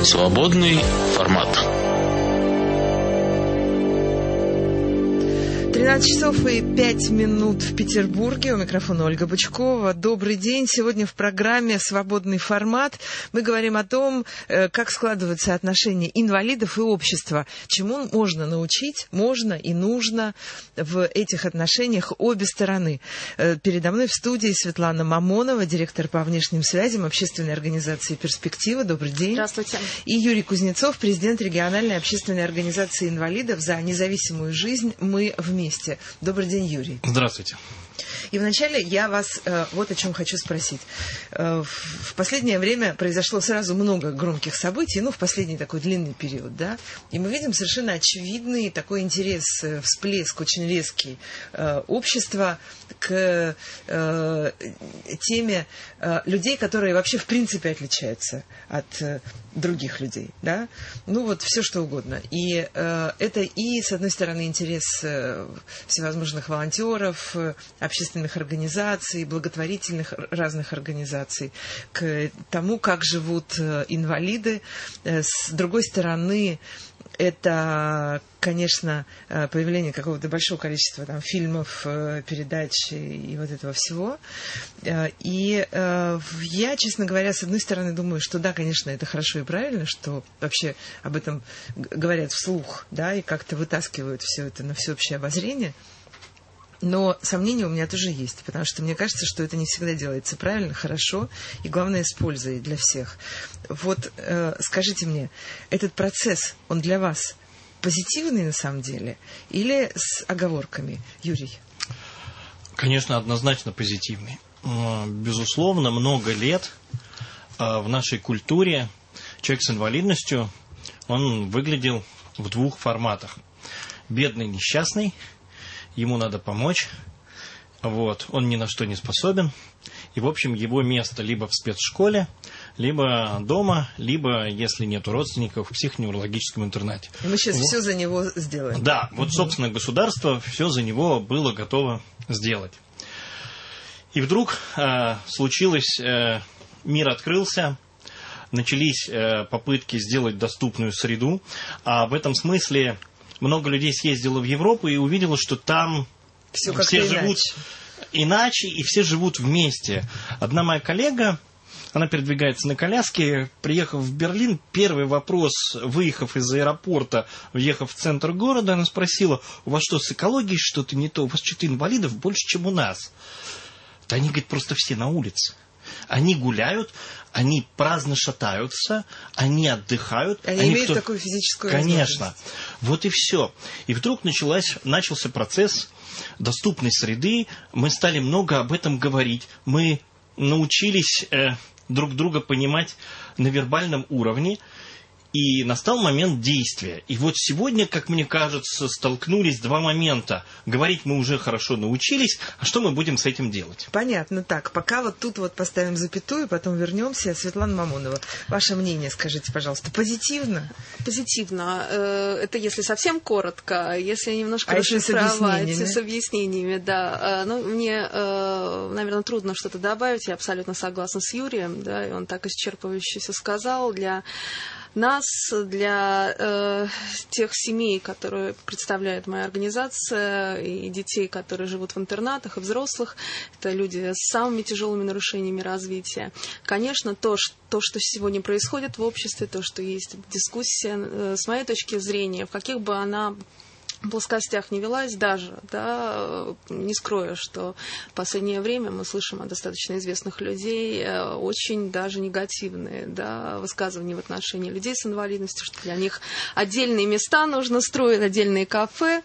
Свободный формат. 13 часов и 5 минут в Петербурге. У микрофона Ольга Бычкова. Добрый день. Сегодня в программе «Свободный формат» мы говорим о том, как складываются отношения инвалидов и общества. Чему можно научить, можно и нужно в этих отношениях обе стороны. Передо мной в студии Светлана Мамонова, директор по внешним связям общественной организации «Перспектива». Добрый день. Здравствуйте. И Юрий Кузнецов, президент региональной общественной организации инвалидов за независимую жизнь «Мы вместе». Добрый день, Юрий. Здравствуйте. И вначале я вас вот о чем хочу спросить. В последнее время произошло сразу много громких событий, в последний такой длинный период, да, и мы видим совершенно очевидный такой интерес, всплеск очень резкий общества к теме людей, которые вообще в принципе отличаются от других людей, да, все что угодно. И это и, с одной стороны, интерес всевозможных волонтеров, общественных организаций, благотворительных разных организаций к тому, как живут инвалиды. С другой стороны, это, конечно, появление какого-то большого количества фильмов, передач и вот этого всего. И я, честно говоря, с одной стороны думаю, что да, конечно, это хорошо и правильно, что вообще об этом говорят вслух, да, и как-то вытаскивают все это на всеобщее обозрение. Но сомнения у меня тоже есть, потому что мне кажется, что это не всегда делается правильно, хорошо и, главное, с пользой для всех. Вот скажите мне, этот процесс, он для вас позитивный на самом деле или с оговорками, Юрий? Конечно, однозначно позитивный. Безусловно, много лет в нашей культуре человек с инвалидностью, он выглядел в двух форматах. Бедный, несчастный. Ему надо помочь, он ни на что не способен, и, в общем, его место либо в спецшколе, либо дома, либо, если нету родственников, в психоневрологическом интернате. И мы сейчас все за него сделаем. Да, собственно, государство все за него было готово сделать. И вдруг случилось, мир открылся, начались попытки сделать доступную среду, а в этом смысле много людей съездило в Европу и увидело, что там все живут иначе, и все живут вместе. Одна моя коллега, она передвигается на коляске, приехав в Берлин, первый вопрос, выехав из аэропорта, въехав в центр города, она спросила: у вас что, с экологией что-то не то? У вас что-то инвалидов больше, чем у нас? Да они, говорит, просто все на улице. Они гуляют, они праздно шатаются, они отдыхают. Они имеют такую физическую Конечно. Вот и все. И вдруг начался процесс доступной среды. Мы стали много об этом говорить. Мы научились друг друга понимать на вербальном уровне. И настал момент действия. И вот сегодня, как мне кажется, столкнулись два момента. Говорить мы уже хорошо научились, а что мы будем с этим делать? Понятно. Так, пока тут поставим запятую, потом вернемся. Светлана Мамонова, ваше мнение скажите, пожалуйста. Позитивно? Позитивно. Это если совсем коротко, если немножко расшифровать. С объяснениями, да. Мне, наверное, трудно что-то добавить. Я абсолютно согласна с Юрием, да, и он так исчерпывающе все сказал. Для нас, для тех семей, которые представляет моя организация, и детей, которые живут в интернатах, и взрослых, это люди с самыми тяжелыми нарушениями развития. Конечно, то, что сегодня происходит в обществе, то, что есть дискуссия, с моей точки зрения, в каких бы она плоскостях не велась даже, да, не скрою, что в последнее время мы слышим от достаточно известных людей очень даже негативные, да, высказывания в отношении людей с инвалидностью, что для них отдельные места нужно строить, отдельные кафе.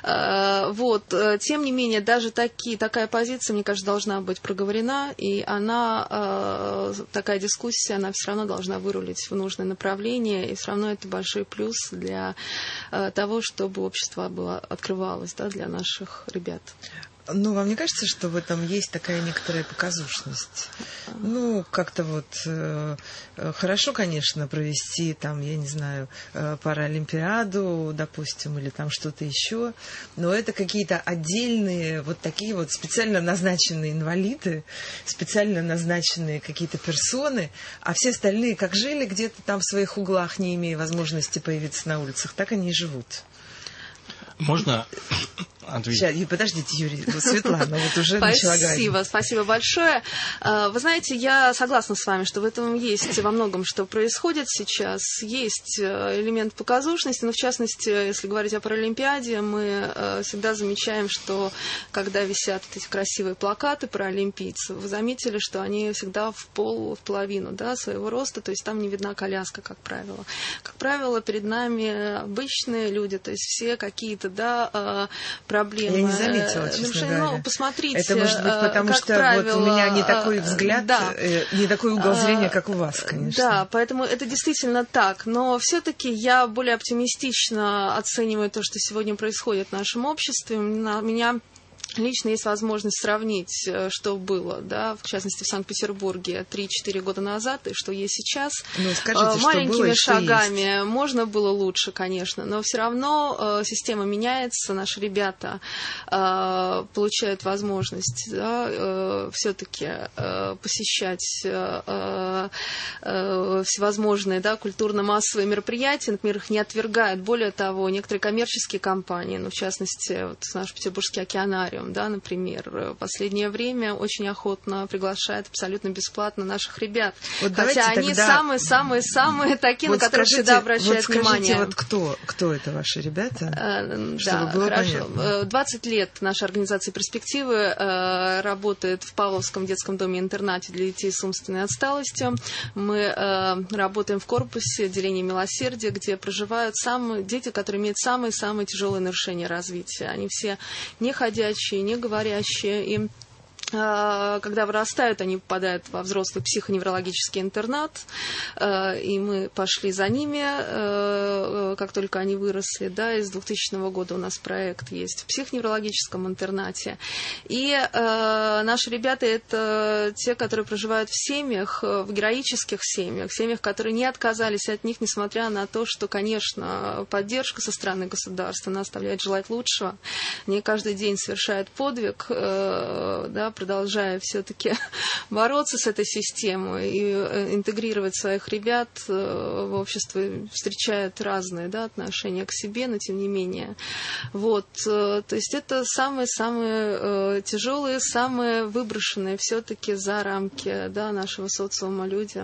Тем не менее, даже такая позиция, мне кажется, должна быть проговорена, и она, такая дискуссия, она все равно должна вырулить в нужное направление, и все равно это большой плюс для того, чтобы общество открывалось, да, для наших ребят. Ну, вам не кажется, что в этом есть такая некоторая показушность? Ну, как-то вот хорошо, конечно, провести там, я не знаю, Паралимпиаду, допустим, или там что-то еще, но это какие-то отдельные вот такие вот специально назначенные инвалиды, специально назначенные какие-то персоны, а все остальные как жили где-то там в своих углах, не имея возможности появиться на улицах, так они и живут. Можно ответить? Сейчас, подождите, Юрий, Светлана вот уже начала говорить. Спасибо большое. Вы знаете, я согласна с вами, что в этом есть во многом, что происходит сейчас. Есть элемент показушности, но в частности, если говорить о Паралимпиаде, мы всегда замечаем, что когда висят эти красивые плакаты паралимпийцев, вы заметили, что они всегда в половину, да, своего роста, то есть там не видна коляска, как правило. Как правило, перед нами обычные люди, то есть все какие-то, да, проблемы. Я не заметила, честно говоря. Ну, посмотрите, это может быть потому, что правило, вот у меня не такой взгляд, да, не такой угол зрения, как у вас, конечно. Да, поэтому это действительно так. Но все-таки я более оптимистично оцениваю то, что сегодня происходит в нашем обществе. У меня лично есть возможность сравнить, что было, да, в частности, в Санкт-Петербурге 3-4 года назад и что есть сейчас. Ну, скажите, маленькими что было, шагами что есть. Можно было лучше, конечно, но все равно система меняется, наши ребята получают возможность, да, все-таки посещать всевозможные, да, культурно-массовые мероприятия, например, их не отвергают. Более того, некоторые коммерческие компании, ну, в частности, вот наш Петербургский океанариум, да, например, в последнее время очень охотно приглашает абсолютно бесплатно наших ребят. Вот хотя они самые-самые такие, вот на которых всегда обращают внимание. Вот кто это ваши ребята? Да, было хорошо. Понятно. 20 лет наша организация «Перспективы» работает в Павловском детском доме-интернате для детей с умственной отсталостью. Мы работаем в корпусе отделения милосердия, где проживают дети, которые имеют самые-самые тяжелые нарушения развития. Они все неходячие, не говорящие, и когда вырастают, они попадают во взрослый психоневрологический интернат, и мы пошли за ними, как только они выросли, да, и с 2000 года у нас проект есть в психоневрологическом интернате. И наши ребята — это те, которые проживают в семьях, в героических семьях, которые не отказались от них, несмотря на то, что, конечно, поддержка со стороны государства, она оставляет желать лучшего. Они каждый день совершают подвиг, да, продолжая все-таки бороться с этой системой и интегрировать своих ребят в общество, встречают разные, да, отношения к себе, но тем не менее. Вот, то есть это самые-самые тяжелые, самые выброшенные все-таки за рамки, да, нашего социума люди.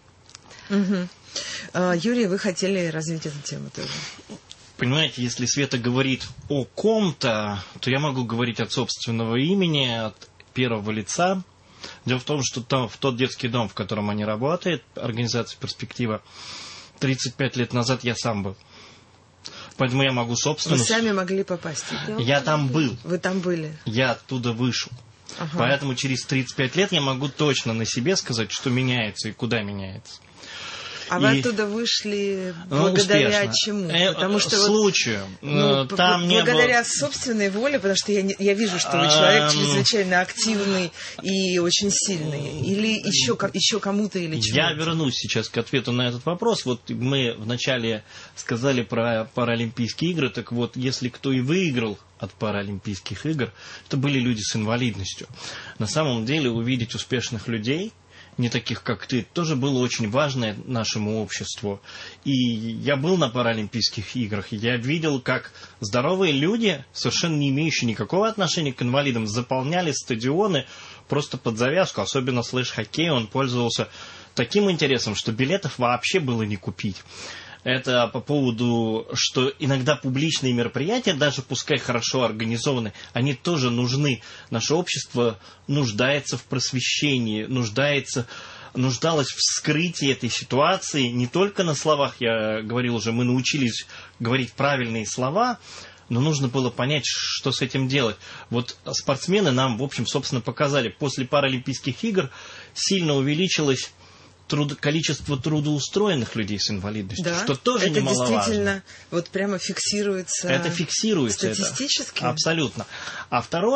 Угу. Юрий, вы хотели развить эту тему тоже? Понимаете, если Света говорит о ком-то, то я могу говорить от собственного имени, от первого лица. Дело в том, что там, в тот детский дом, в котором они работают, организация «Перспектива», 35 лет назад я сам был. Поэтому я могу собственно... Вы сами могли попасть? Я там был. Вы там были? Я оттуда вышел. Ага. Поэтому через 35 лет я могу точно на себе сказать, что меняется и куда меняется. А вы оттуда вышли благодаря чему? Потому что случаю. Там благодаря собственной воле, потому что я вижу, что вы человек чрезвычайно активный и очень сильный. Или еще кому-то или чему-то? Я вернусь сейчас к ответу на этот вопрос. Вот мы вначале сказали про Паралимпийские игры. Так вот, если кто и выиграл от Паралимпийских игр, это были люди с инвалидностью. На самом деле увидеть успешных людей, не таких, как ты, тоже было очень важно нашему обществу. И я был на Паралимпийских играх, и я видел, как здоровые люди, совершенно не имеющие никакого отношения к инвалидам, заполняли стадионы просто под завязку. Особенно слэш-хоккей, он пользовался таким интересом, что билетов вообще было не купить. Это по поводу, что иногда публичные мероприятия, даже пускай хорошо организованы, они тоже нужны. Наше общество нуждается в просвещении, нуждалось в вскрытии этой ситуации. Не только на словах, я говорил уже, мы научились говорить правильные слова, но нужно было понять, что с этим делать. Вот спортсмены нам, в общем, собственно, показали. После Паралимпийских игр сильно увеличилось количество трудоустроенных людей с инвалидностью, да, что тоже немаловажно. Это действительно вот прямо фиксируется. Это фиксируется. Статистически? Это. Абсолютно. А второе,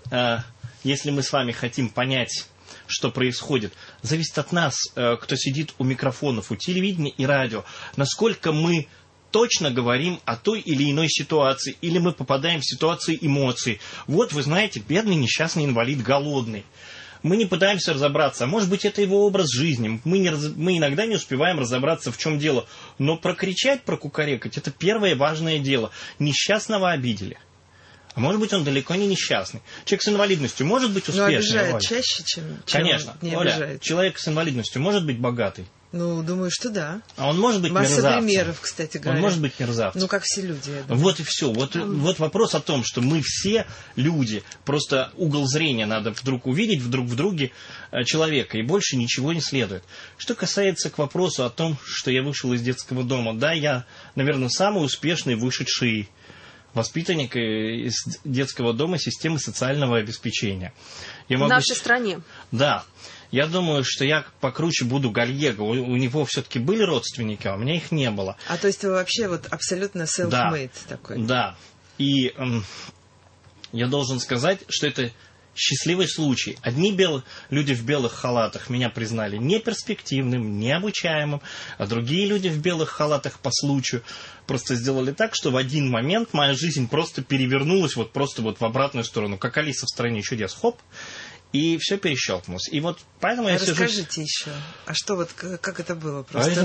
если мы с вами хотим понять, что происходит, зависит от нас, кто сидит у микрофонов, у телевидения и радио, насколько мы точно говорим о той или иной ситуации, или мы попадаем в ситуации эмоций. Вот, вы знаете, бедный несчастный инвалид, голодный. Мы не пытаемся разобраться, а может быть, это его образ жизни. Мы иногда не успеваем разобраться, в чем дело. Но прокричать, прокукарекать – это первое важное дело. Несчастного обидели. А может быть, он далеко не несчастный. Человек с инвалидностью может быть успешным. Но обижает Оля? чаще, чем Конечно. не Оля, обижает. Человек с инвалидностью может быть богатый? Ну, думаю, что да. А он может быть мерзавцем. мерзавцем. Масса примеров, кстати говоря. Он может быть мерзавцем. Ну, как все люди, я думаю. Вот и все. Вот вопрос о том, что мы все люди. Просто угол зрения надо вдруг увидеть в друге человека. И больше ничего не следует. Что касается к вопросу о том, что я вышел из детского дома. Да, я, наверное, самый успешный вышедший воспитанник из детского дома системы социального обеспечения. В нашей стране. Да. Я думаю, что я покруче буду Гальего. У него все-таки были родственники, а у меня их не было. А то есть вы вообще вот абсолютно self-made такой? Да. И я должен сказать, что это счастливый случай. Одни люди в белых халатах меня признали неперспективным, необучаемым, а другие люди в белых халатах по случаю просто сделали так, что в один момент моя жизнь просто перевернулась просто в обратную сторону, как Алиса в «Стране чудес». Хоп! И все перещелкнулось. И вот поэтому я сижу... Расскажите еще. А что как это было? Просто,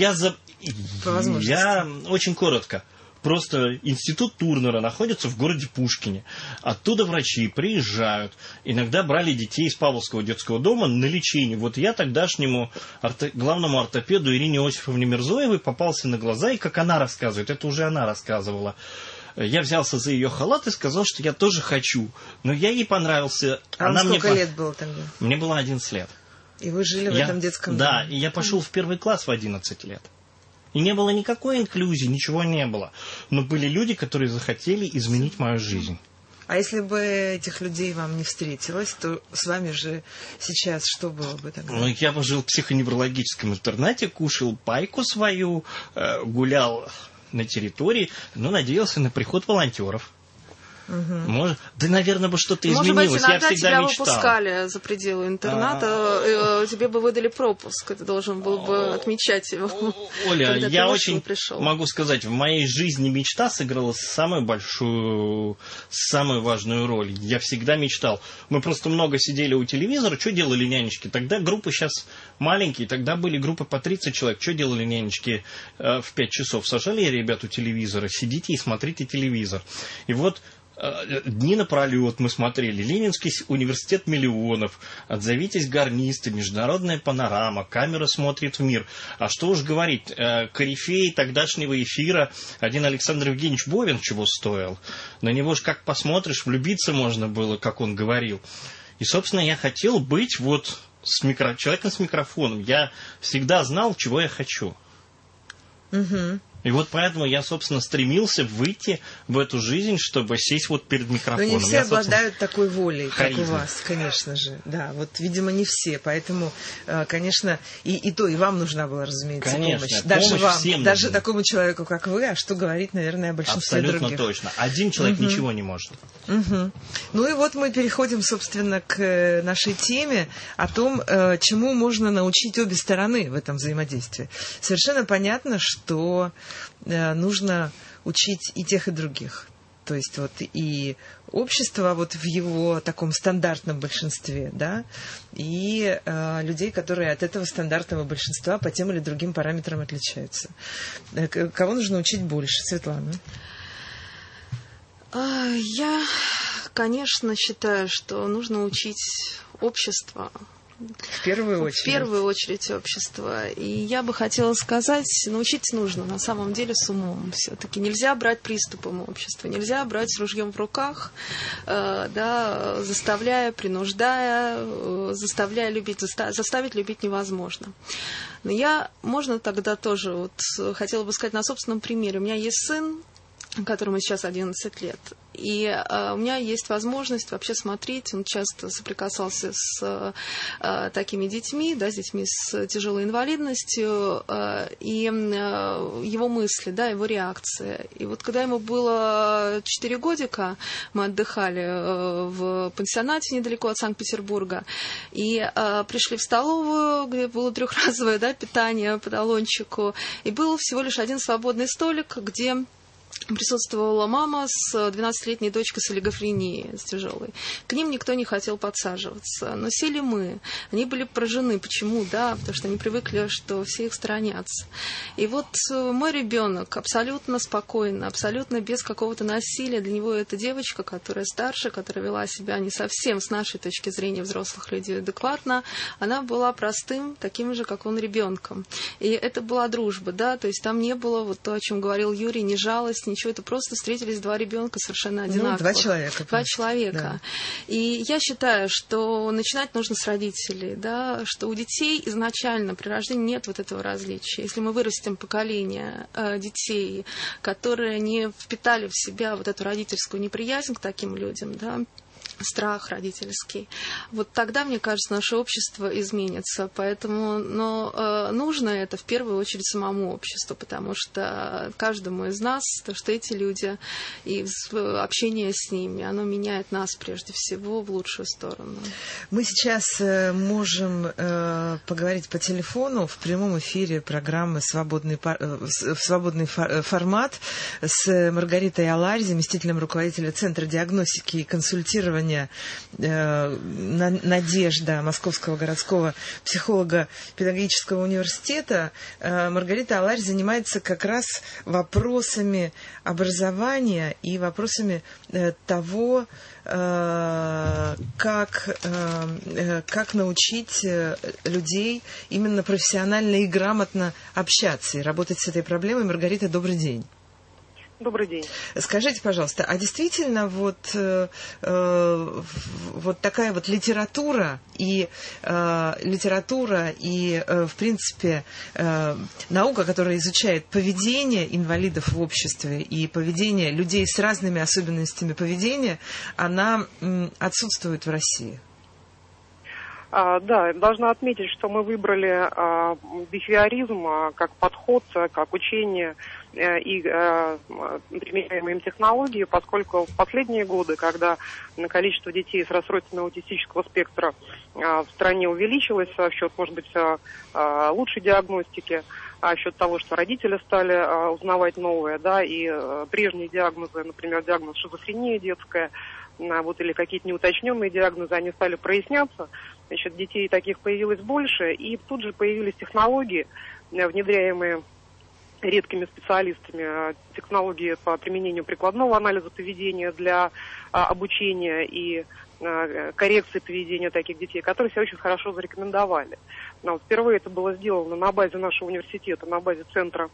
я очень коротко. Просто институт Турнера находится в городе Пушкине. Оттуда врачи приезжают. Иногда брали детей из Павловского детского дома на лечение. Вот я тогдашнему главному ортопеду Ирине Иосифовне Мирзоевой попался на глаза. И как она рассказывает, это уже она рассказывала. Я взялся за ее халат и сказал, что я тоже хочу. Но я ей понравился. А вам сколько лет было тогда? Мне было 11 лет. И вы жили в этом детском доме? Да, и я пошел в первый класс в 11 лет. И не было никакой инклюзии, ничего не было. Но были люди, которые захотели изменить мою жизнь. А если бы этих людей вам не встретилось, то с вами же сейчас что было бы тогда? Ну, я бы жил в психоневрологическом интернате, кушал пайку свою, гулял на территории, но надеялся на приход волонтеров. Может, да, наверное, бы что-то изменилось. Может быть, иногда я всегда тебя мечтал. Выпускали за пределы интерната, тебе бы выдали пропуск, ты должен был бы отмечать его. Оля, я очень могу сказать, в моей жизни мечта сыграла самую важную роль. Я всегда мечтал. Мы просто много сидели у телевизора, что делали нянечки? Тогда группы сейчас маленькие, тогда были группы по 30 человек. Что делали нянечки в 5 часов? Сажали ребят у телевизора, сидите и смотрите телевизор. И вот дни напролет мы смотрели Ленинский университет миллионов, Отзовитесь гарнисты, Международная панорама, Камера смотрит в мир. А что уж говорить, корифей тогдашнего эфира один Александр Евгеньевич Бовин чего стоил. На него ж как посмотришь, влюбиться можно было, как он говорил. И, собственно, я хотел быть человеком с микрофоном. Я всегда знал, чего я хочу. И вот поэтому я, собственно, стремился выйти в эту жизнь, чтобы сесть перед микрофоном. Но не все обладают такой волей, харизма. Как у вас, конечно же. Да, видимо, не все. Поэтому, конечно, и вам нужна была, разумеется, конечно, помощь. Даже вам, всем даже нужна. Такому человеку, как вы, а что говорить, наверное, о большинстве других. Абсолютно точно. Один человек ничего не может. Ну и вот мы переходим, собственно, к нашей теме о том, чему можно научить обе стороны в этом взаимодействии. Совершенно понятно, что нужно учить и тех, и других. То есть и общество в его таком стандартном большинстве, да, и людей, которые от этого стандартного большинства по тем или другим параметрам отличаются. Кого нужно учить больше, Светлана? Я, конечно, считаю, что нужно учить общество. В первую очередь. В первую очередь общество. И я бы хотела сказать, научить нужно на самом деле с умом. Все-таки нельзя брать приступом общества, нельзя брать с ружьем в руках, заставляя, принуждая, заставляя любить, заставить любить невозможно. Но можно тогда тоже, хотела бы сказать на собственном примере. У меня есть сын, которому сейчас 11 лет. И у меня есть возможность вообще смотреть, он часто соприкасался с такими детьми, да, с детьми с тяжелой инвалидностью, и его мысли, да, его реакции. И вот когда ему было 4 годика, мы отдыхали в пансионате недалеко от Санкт-Петербурга, и пришли в столовую, где было трехразовое, да, питание по талончику, и был всего лишь один свободный столик, где присутствовала мама с 12-летней дочкой с олигофренией, с тяжелой. К ним никто не хотел подсаживаться. Но сели мы. Они были поражены. Почему? Да, потому что они привыкли, что все их сторонятся. И вот мой ребенок абсолютно спокойно, абсолютно без какого-то насилия. Для него эта девочка, которая старше, которая вела себя не совсем с нашей точки зрения взрослых людей адекватно, она была простым, таким же, как он, ребенком. И это была дружба, да, то есть там не было вот то, о чем говорил Юрий, ни жалость, ничего, это просто встретились два ребенка совершенно одинаковых. Два человека. Два человека. Да. И я считаю, что начинать нужно с родителей, да, что у детей изначально при рождении нет вот этого различия. Если мы вырастим поколение детей, которые не впитали в себя вот эту родительскую неприязнь к таким людям, да, страх родительский. Вот тогда, мне кажется, наше общество изменится. Поэтому, нужно это в первую очередь самому обществу, потому что каждому из нас, то, что эти люди и общение с ними, оно меняет нас прежде всего в лучшую сторону. Мы сейчас можем поговорить по телефону в прямом эфире программы «Свободный формат» с Маргаритой Аларь, заместителем руководителя Центра диагностики и консультирования «Надежда» Московского городского психолого-педагогического университета. Маргарита Аларь занимается как раз вопросами образования и вопросами того, как научить людей именно профессионально и грамотно общаться и работать с этой проблемой. Маргарита, добрый день. Добрый день. Скажите, пожалуйста, а действительно вот такая вот литература и в принципе, наука, которая изучает поведение инвалидов в обществе и поведение людей с разными особенностями поведения, она отсутствует в России? Да, должна отметить, что мы выбрали бихевиоризм как подход, как учение и применяемые им технологии, поскольку в последние годы, когда количество детей с расстройством аутистического спектра в стране увеличилось в счет, может быть, лучшей диагностики, в счет того, что родители стали узнавать новое, да, и прежние диагнозы, например, диагноз шизофрения детская, вот, или какие-то неуточненные диагнозы, они стали проясняться, значит, детей таких появилось больше, и тут же появились технологии, внедряемые редкими специалистами, технологии по применению прикладного анализа поведения для обучения и коррекции поведения таких детей, которые себя очень хорошо зарекомендовали. Но впервые это было сделано на базе нашего университета, на базе Центра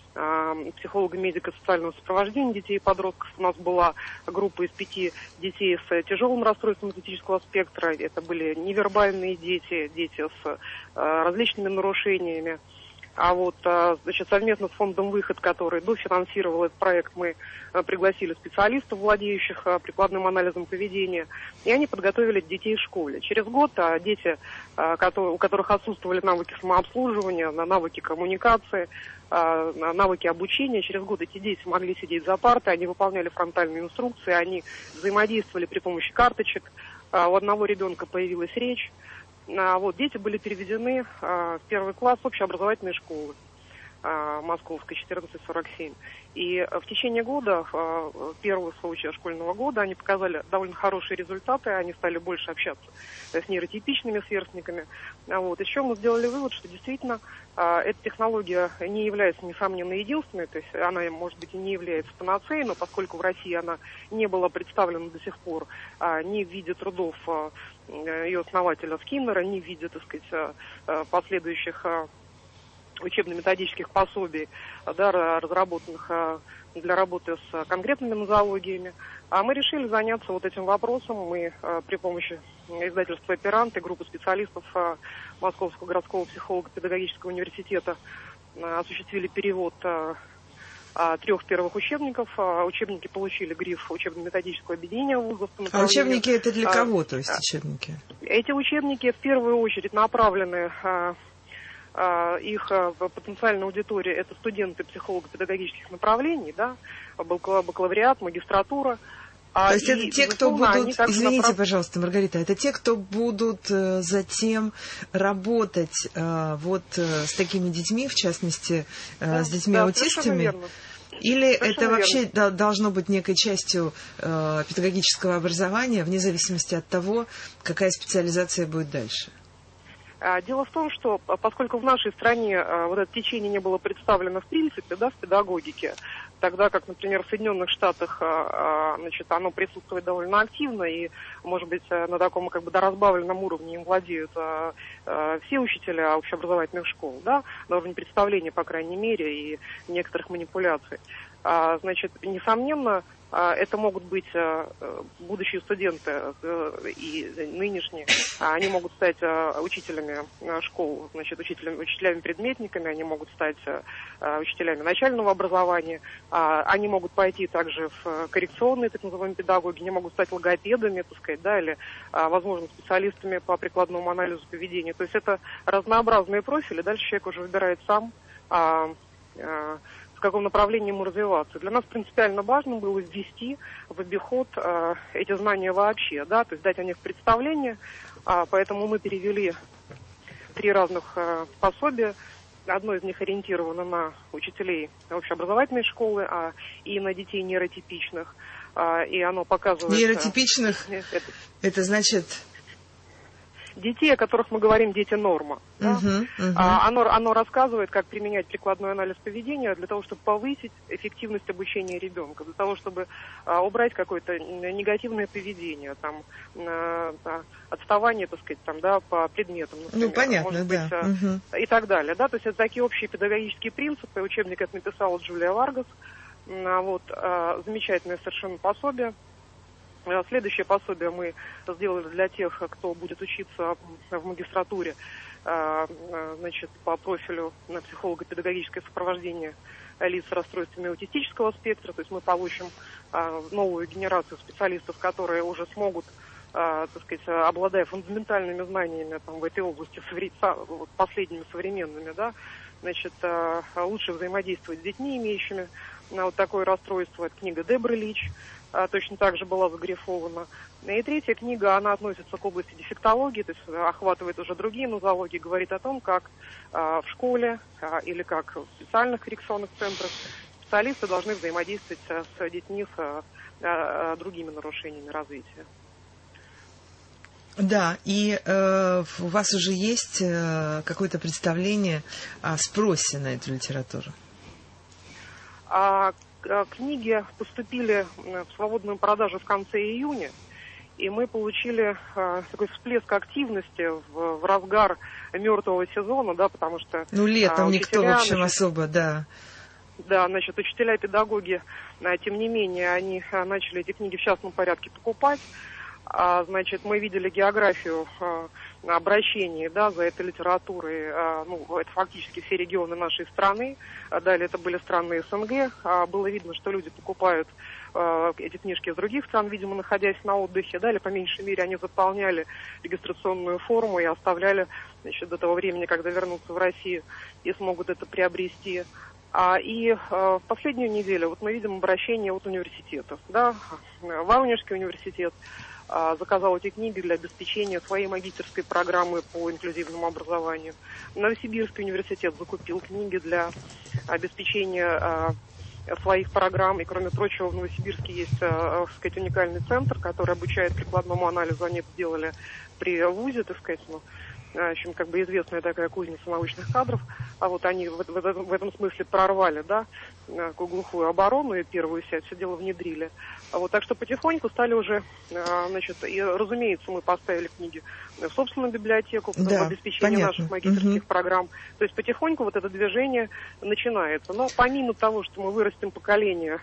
психолого-медико-социального сопровождения детей и подростков. У нас была группа из 5 детей с тяжелым расстройством аутистического спектра. Это были невербальные дети, дети с различными нарушениями. А вот, значит, совместно с фондом «Выход», который дофинансировал этот проект, мы пригласили специалистов, владеющих прикладным анализом поведения, и они подготовили детей в школе. Через год дети, у которых отсутствовали навыки самообслуживания, навыки коммуникации, навыки обучения, через год эти дети могли сидеть за партой, они выполняли фронтальные инструкции, они взаимодействовали при помощи карточек, у одного ребенка появилась речь. Вот, дети были переведены в первый класс общеобразовательной школы Московской, 1447. И в течение года, первого случая школьного года, они показали довольно хорошие результаты, они стали больше общаться с нейротипичными сверстниками. Вот. Еще мы сделали вывод, что действительно эта технология не является, несомненно, единственной, то есть она, может быть, и не является панацеей, но поскольку в России она не была представлена до сих пор ни в виде трудов ее основателя Скиннера, ни в виде, так сказать, последующих учебно-методических пособий, да, разработанных для работы с конкретными нозологиями. А мы решили заняться вот этим вопросом. Мы при помощи издательства «Оперант» и группы специалистов Московского городского психолого-педагогического университета осуществили перевод 3 первых учебников. Учебники получили гриф учебно-методического объединения вузов. А учебники это для кого, то есть учебники? Эти учебники в первую очередь направлены, их потенциальная аудитория — это студенты психолого-педагогических направлений, да, бакалавриат, магистратура. То есть это те, кто будут, извините, пожалуйста, Маргарита, это те, кто будут затем работать с такими детьми, в частности, с детьми-аутистами? Или совершенно это вообще должно быть некой частью педагогического образования, вне зависимости от того, какая специализация будет дальше? Дело в том, что поскольку в нашей стране вот это течение не было представлено в принципе, да, в педагогике, тогда как, например, в Соединенных Штатах, оно присутствует довольно активно, и, может быть, на таком как бы доразбавленном уровне им владеют все учителя общеобразовательных школ, да, на уровне представления, по крайней мере, и некоторых манипуляций. Несомненно, это могут быть будущие студенты и нынешние. Они могут стать учителями школ, учителями-предметниками, они могут стать учителями начального образования, они могут пойти также в коррекционные, так называемые, педагоги, они могут стать логопедами, так сказать, да, или, возможно, специалистами по прикладному анализу поведения. То есть это разнообразные профили, дальше человек уже выбирает сам, в каком направлении ему развиваться. Для нас принципиально важно было ввести в обиход эти знания вообще, да, то есть дать о них представление, поэтому мы перевели 3 разных пособия. Одно из них ориентировано на учителей общеобразовательной школы и на детей нейротипичных, и оно показывает... Нейротипичных? Это значит... Детей, о которых мы говорим, дети норма. Да? Оно рассказывает, как применять прикладной анализ поведения для того, чтобы повысить эффективность обучения ребенка, для того, чтобы убрать какое-то негативное поведение, там, отставание, так сказать, там, да, по предметам, например, понятно, может быть, и так далее. Да? То есть это такие общие педагогические принципы. Учебник это написала Джулия Варгас. Замечательное совершенно пособие. Следующее пособие мы сделали для тех, кто будет учиться в магистратуре, по профилю на психолого-педагогическое сопровождение лиц с расстройствами аутистического спектра. То есть мы получим новую генерацию специалистов, которые уже смогут, так сказать, обладая фундаментальными знаниями там, в этой области, последними современными, да, лучше взаимодействовать с детьми, имеющими такое расстройство. Это книга Дебры Лич, точно так же была загрифована. И 3-я книга, она относится к области дефектологии, то есть охватывает уже другие нозологии, говорит о том, как в школе или как в специальных коррекционных центрах специалисты должны взаимодействовать с детьми с другими нарушениями развития. Да, и у вас уже есть какое-то представление о спросе на эту литературу? Книги поступили в свободную продажу в конце июня, и мы получили такой всплеск активности в разгар мертвого сезона, да, потому что... летом никто, в общем, особо, да. Да, учителя, педагоги, тем не менее, они начали эти книги в частном порядке покупать. Мы видели географию обращений, да, за этой литературой, это фактически все регионы нашей страны. Далее это были страны СНГ. Было видно, что люди покупают эти книжки из других стран, видимо, находясь на отдыхе, да, или по меньшей мере они заполняли регистрационную форму и оставляли до того времени, когда вернутся в Россию и смогут это приобрести. И в последнюю неделю мы видим обращение от университетов, да, Воронежский университет заказал эти книги для обеспечения своей магистерской программы по инклюзивному образованию. Новосибирский университет закупил книги для обеспечения своих программ. И, кроме прочего, в Новосибирске есть, так сказать, уникальный центр, который обучает прикладному анализу. Они это делали при ВУЗе, так сказать, в общем, известная такая кузница научных кадров. Они в этом смысле прорвали, да, глухую оборону и первую сеть, все дело внедрили. Так что потихоньку стали уже, и, разумеется, мы поставили книги в собственную библиотеку, в обеспечение наших магистерских программ. То есть потихоньку это движение начинается. Но помимо того, что мы вырастим поколение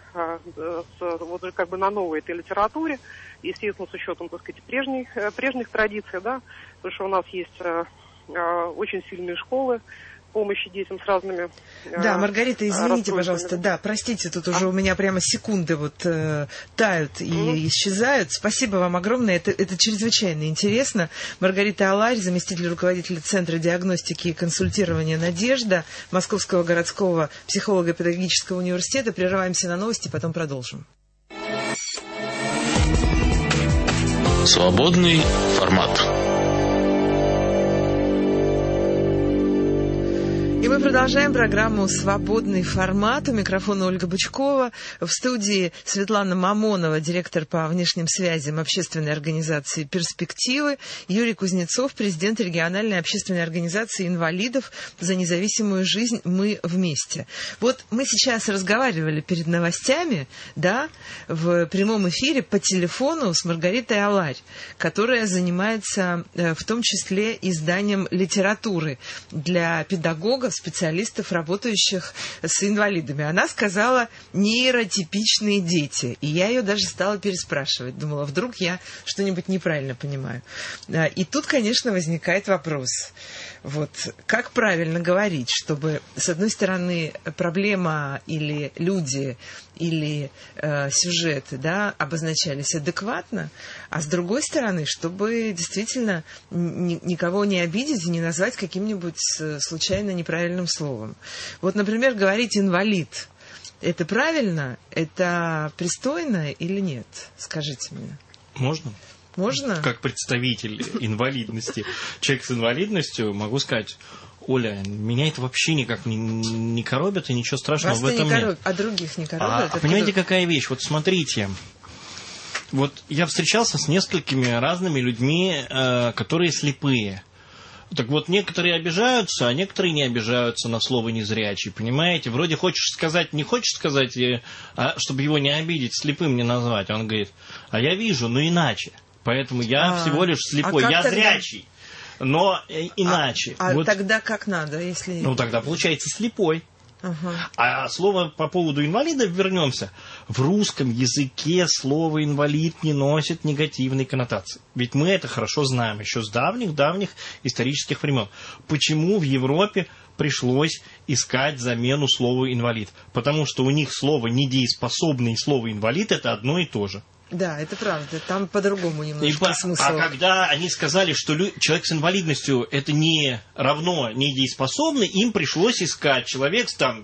на новой этой литературе, естественно, с учетом, так сказать, прежних традиций, да, потому что у нас есть очень сильные школы, помощи детям с разными Да, Маргарита, извините, пожалуйста, да, простите, тут уже у меня прямо секунды вот тают и исчезают. Спасибо вам огромное, это чрезвычайно интересно. Маргарита Аларь, заместитель руководителя Центра диагностики и консультирования «Надежда» Московского городского психолого-педагогического университета. Прерываемся на новости, потом продолжим. Свободный формат. И мы продолжаем программу «Свободный формат». У микрофона Ольга Бычкова. В студии Светлана Мамонова, директор по внешним связям общественной организации «Перспективы». Юрий Кузнецов, президент региональной общественной организации инвалидов за независимую жизнь «Мы вместе». Вот мы сейчас разговаривали перед новостями, да, в прямом эфире по телефону с Маргаритой Аларь, которая занимается в том числе изданием литературы для педагогов, специалистов, работающих с инвалидами. Она сказала «нейротипичные дети». И я ее даже стала переспрашивать. Думала, вдруг я что-нибудь неправильно понимаю. И тут, конечно, возникает вопрос. Вот, как правильно говорить, чтобы, с одной стороны, проблема или люди, или сюжеты, да, обозначались адекватно, а с другой стороны, чтобы действительно никого не обидеть и не назвать каким-нибудь случайно неправильным словом. Вот, например, говорить «инвалид». Это правильно? Это пристойно или нет? Скажите мне. Можно? Можно? Как представитель инвалидности, человек с инвалидностью, могу сказать: Оля, меня это вообще никак не коробит, и ничего страшного в этом нет. А других не коробит? Понимаете, какая вещь? Вот смотрите, вот я встречался с несколькими разными людьми, которые слепые. Так вот, некоторые обижаются, а некоторые не обижаются на слово «незрячий», понимаете? Вроде хочешь сказать, не хочешь сказать, чтобы его не обидеть, слепым не назвать. Он говорит: а я вижу, но иначе. Поэтому я всего лишь слепой, я зрячий, но иначе. Вот. Тогда как надо, если... Ну, тогда получается слепой. А слово по поводу инвалидов вернемся. В русском языке слово «инвалид» не носит негативной коннотации. Ведь мы это хорошо знаем еще с давних-давних исторических времен. Почему в Европе пришлось искать замену слову «инвалид»? Потому что у них слово «недееспособный» и слово «инвалид» — это одно и то же. Да, это правда. Там по-другому немножко смысл. А когда они сказали, что человек с инвалидностью это не равно недееспособный, им пришлось искать человек там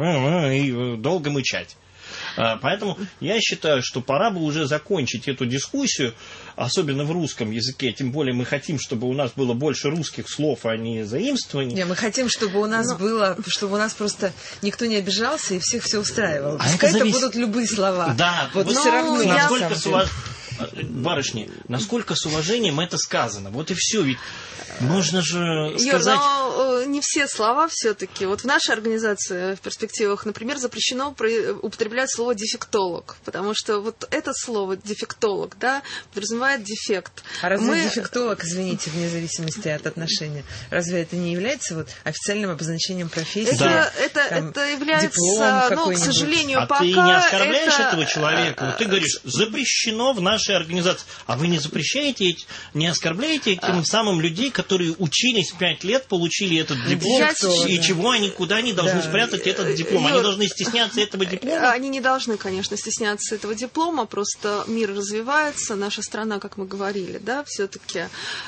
и долго мычать. Поэтому я считаю, что пора бы уже закончить эту дискуссию, особенно в русском языке. Тем более мы хотим, чтобы у нас было больше русских слов, а не заимствований. Нет, мы хотим, чтобы у нас было, чтобы у нас просто никто не обижался и всех все устраивало. Пускай это будут любые слова. Да, вот все равно. Насколько барышни, насколько с уважением это сказано. Вот и все. Ведь можно же сказать... Но не все слова все-таки. Вот в нашей организации в перспективах, например, запрещено употреблять слово «дефектолог», потому что вот это слово «дефектолог», да, подразумевает дефект. А разве дефектолог, извините, вне зависимости от отношения, разве это не является вот официальным обозначением профессии? Это является, к сожалению, пока... А ты не оскорбляешь этого человека? Вот ты говоришь, запрещено в нашей организации. А вы не запрещаете, не оскорбляете тем самым людей, которые учились 5 лет, получили этот диплом, и чего они, куда они должны спрятать этот диплом? Они должны стесняться этого диплома? Они не должны, конечно, стесняться этого диплома, просто мир развивается, наша страна, как мы говорили, да, все-таки,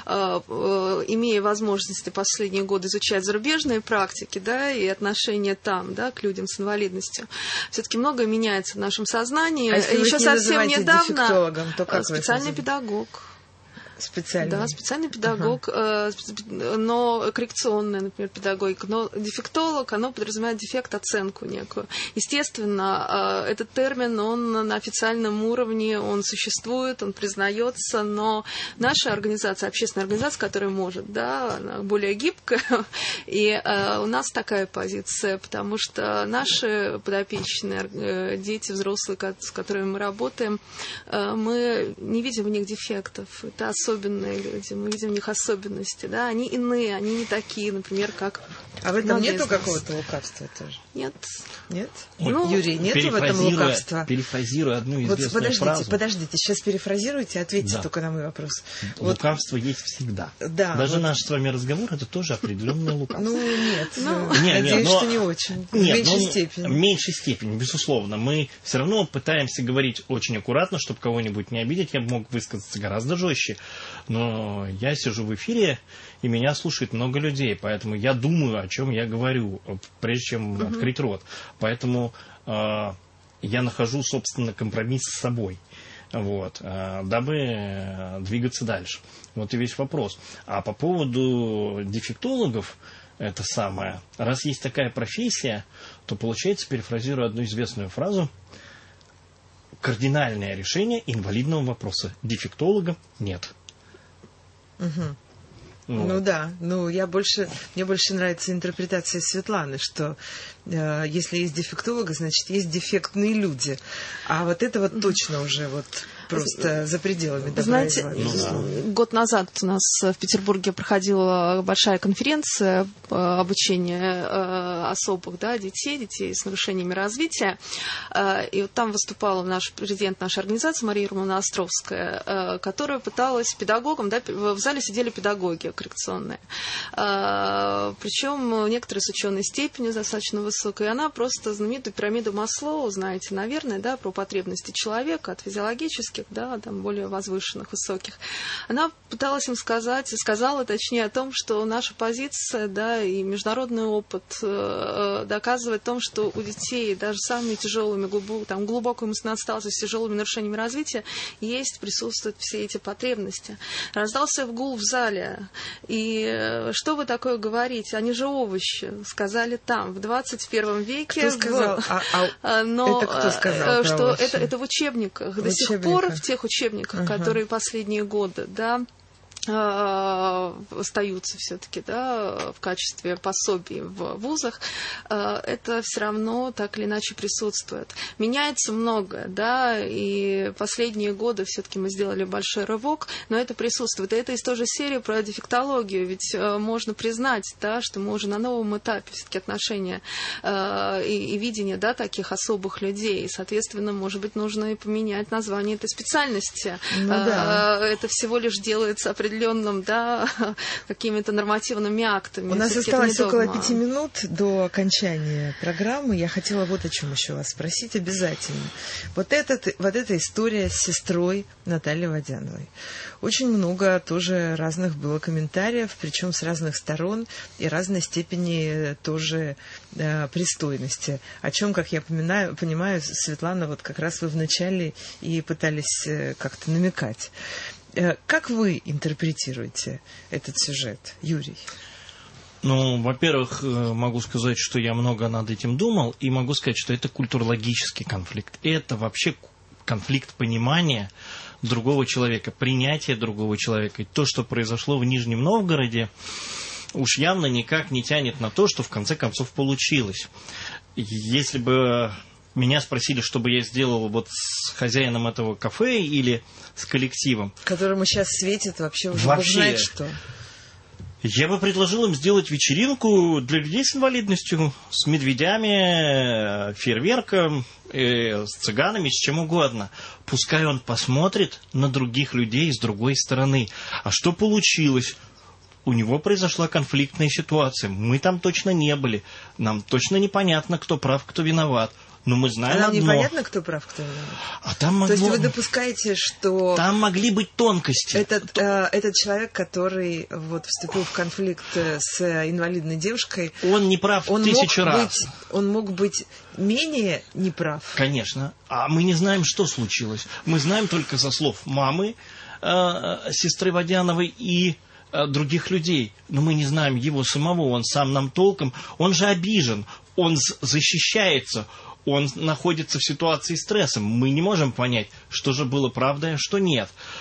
имея возможности последние годы изучать зарубежные практики, да, и отношения там, да, к людям с инвалидностью, все-таки многое меняется в нашем сознании. Еще совсем недавно то как специальный педагог. Специальный. Да, специальный педагог, но коррекционная, например, педагогика. Но дефектолог, оно подразумевает дефект, оценку некую. Естественно, этот термин, он на официальном уровне, он существует, он признается, но наша организация, общественная организация, которая может, да, она более гибкая, и у нас такая позиция, потому что наши подопечные, дети, взрослые, с которыми мы работаем, мы не видим в них дефектов. Это особенные люди, мы видим в них особенности, да, они иные, они не такие, например, как... А в этом нету какого-то лукавства тоже? Нет. Нет? Ну, Юрий, нету в этом лукавства? Перефразируя одну известную фразу. Подождите, сейчас перефразируйте, ответьте только на мой вопрос. Лукавство есть всегда. Да, даже наш с вами разговор, это тоже определенное лукавство. Ну, нет. Надеюсь, что не очень. В меньшей степени. В меньшей степени, безусловно. Мы все равно пытаемся говорить очень аккуратно, чтобы кого-нибудь не обидеть. Я мог высказаться гораздо жестче. Но я сижу в эфире, и меня слушает много людей. Поэтому я думаю, о чем я говорю, прежде чем открыть рот. Поэтому я нахожу, собственно, компромисс с собой. Вот, дабы двигаться дальше. Вот и весь вопрос. А по поводу дефектологов, это самое, раз есть такая профессия, то получается, перефразируя одну известную фразу, кардинальное решение инвалидного вопроса. Дефектолога нет. Угу. Ну да, мне больше нравится интерпретация Светланы, что если есть дефектолог, значит есть дефектные люди. А вот это вот точно уже вот просто за пределами добра и зла. Знаете, год назад у нас в Петербурге проходила большая конференция обучения особых, да, детей с нарушениями развития. И вот там выступала наш президент нашей организации Мария Романовна Островская, которая пыталась педагогам, да, в зале сидели педагоги коррекционные, причем некоторые с ученой степенью достаточно высокой. И она просто знаменитую пирамиду Маслоу, знаете, наверное, да, про потребности человека от физиологических, да, там более возвышенных, высоких. Она пыталась им сказала, точнее, о том, что наша позиция, да, и международный опыт доказывает о том, что у детей даже с самыми тяжелыми, глубокой эмоциональной отсталостью, с тяжелыми нарушениями развития присутствуют все эти потребности. Раздался гул в зале. И что вы такое говорите? Они же овощи, сказали там, в 21 веке. Кто сказал? Но это кто сказал? Что это в учебниках. До сих пор в тех учебниках, которые последние годы, да, остаются все-таки, да, в качестве пособий в вузах, это все равно так или иначе присутствует. Меняется многое, да, и последние годы все-таки мы сделали большой рывок, но это присутствует. И это из той же серии про дефектологию, ведь можно признать, да, что мы уже на новом этапе все-таки отношения и видения, да, таких особых людей, и, соответственно, может быть, нужно и поменять название этой специальности. Это всего лишь делается определенным, да, какими-то нормативными актами. У нас осталось около 5 минут до окончания программы. Я хотела вот о чем еще вас спросить обязательно. Вот эта история с сестрой Натальей Водяновой. Очень много тоже разных было комментариев, причем с разных сторон и разной степени тоже пристойности. О чем, как я понимаю, Светлана, вот как раз вы вначале и пытались как-то намекать. Как вы интерпретируете этот сюжет, Юрий? Ну, во-первых, могу сказать, что я много над этим думал, и могу сказать, что это культурологический конфликт. Это вообще конфликт понимания другого человека, принятия другого человека. И то, что произошло в Нижнем Новгороде, уж явно никак не тянет на то, что в конце концов получилось. Если бы меня спросили, что бы я сделал вот с хозяином этого кафе или с коллективом, которому сейчас светит вообще уже Бог знает что. Я бы предложил им сделать вечеринку для людей с инвалидностью, с медведями, фейерверком, с цыганами, с чем угодно. Пускай он посмотрит на других людей с другой стороны. А что получилось? У него произошла конфликтная ситуация. Мы там точно не были. Нам точно непонятно, кто прав, кто виноват. Но мы знаем нам одно. Непонятно, кто прав, кто виноват. То есть вы допускаете, что... Там могли быть тонкости. Этот человек, который вот вступил в конфликт с инвалидной девушкой... Он не прав тысячу раз. Он мог быть менее неправ. Конечно. А мы не знаем, что случилось. Мы знаем только со слов мамы, сестры Водяновой и других людей. Но мы не знаем его самого. Он сам нам толком... Он же обижен. Он защищается. Он находится в ситуации стресса. Мы не можем понять, что же было правдой, а что нет.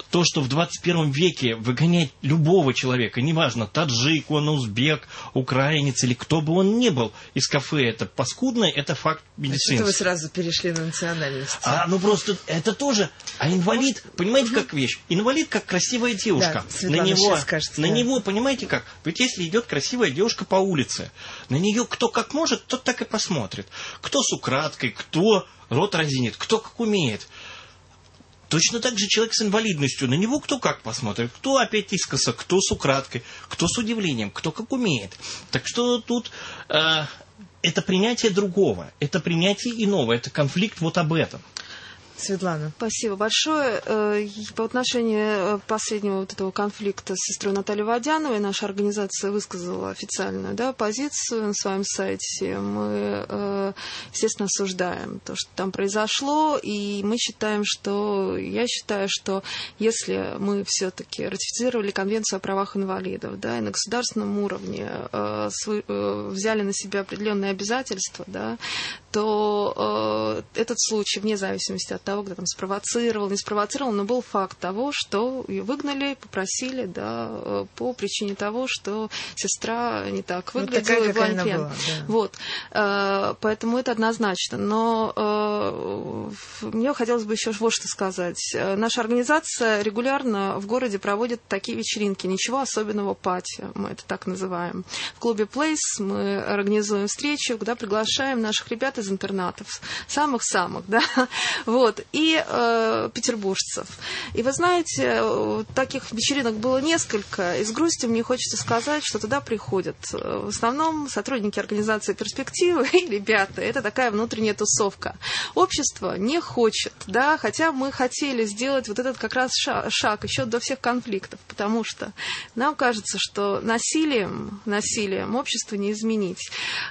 то, что в 21 веке выгонять любого человека, неважно, таджик, он узбек, украинец или кто бы он ни был, из кафе, это паскудно, это факт медицинский. Это вы сразу перешли на национальность. Ну просто это тоже. А инвалид, понимаете, как вещь? Инвалид как красивая девушка. Да, на него, понимаете как? Ведь если идет красивая девушка по улице, на нее кто как может, тот так и посмотрит. Кто с украдкой, кто рот разинет, кто как умеет. Точно так же человек с инвалидностью, на него кто как посмотрит, кто опять искоса, кто с украдкой, кто с удивлением, кто как умеет. Так что тут это принятие другого, это принятие иного, это конфликт вот об этом. Светлана. Спасибо большое. По отношению последнего вот этого конфликта с сестрой Натальей Водяновой наша организация высказала официальную позицию на своем сайте. Мы, естественно, осуждаем то, что там произошло, и мы считаем, я считаю, что если мы все-таки ратифицировали Конвенцию о правах инвалидов, и на государственном уровне взяли на себя определенные обязательства, то этот случай, вне зависимости от того, кто там спровоцировал, не спровоцировал, но был факт того, что ее выгнали, попросили, по причине того, что сестра не так выглядела, и была неприятна. Вот. Поэтому это однозначно. Но мне хотелось бы еще вот что сказать. Наша организация регулярно в городе проводит такие вечеринки, ничего особенного пати, мы это так называем. В клубе Place мы организуем встречу, куда приглашаем наших ребят из интернатов, самых-самых, вот, и петербуржцев. И вы знаете, таких вечеринок было несколько, и с грустью мне хочется сказать, что туда приходят в основном сотрудники организации «Перспективы» и ребята. Это такая внутренняя тусовка. Общество не хочет, хотя мы хотели сделать вот этот как раз шаг еще до всех конфликтов, потому что нам кажется, что насилием общество не изменить.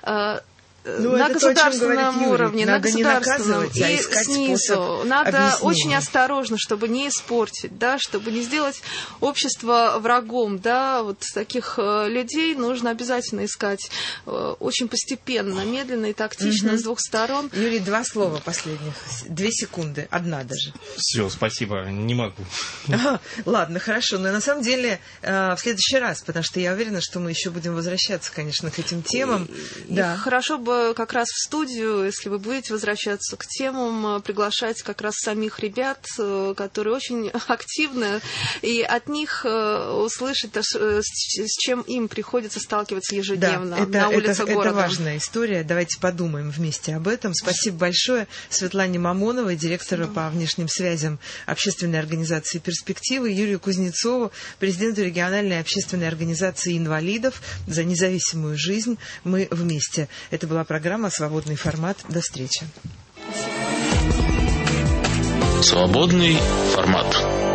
На государственном уровне, на государственном и снизу. Надо очень осторожно, чтобы не испортить, чтобы не сделать общество врагом. Вот таких людей нужно обязательно искать очень постепенно, медленно и тактично с двух сторон. Юрий, 2 слова последних. 2 секунды. 1 даже. Все, спасибо, не могу. Ладно, хорошо. Но на самом деле в следующий раз, потому что я уверена, что мы еще будем возвращаться, конечно, к этим темам. Хорошо бы как раз в студию, если вы будете возвращаться к темам, приглашать как раз самих ребят, которые очень активны, и от них услышать, с чем им приходится сталкиваться ежедневно на улицах города. Это важная история. Давайте подумаем вместе об этом. Спасибо большое Светлане Мамоновой, директору по внешним связям общественной организации «Перспективы», Юрию Кузнецову, президенту региональной общественной организации инвалидов за независимую жизнь. Мы вместе. Это была программа «Свободный формат». До встречи. Свободный формат.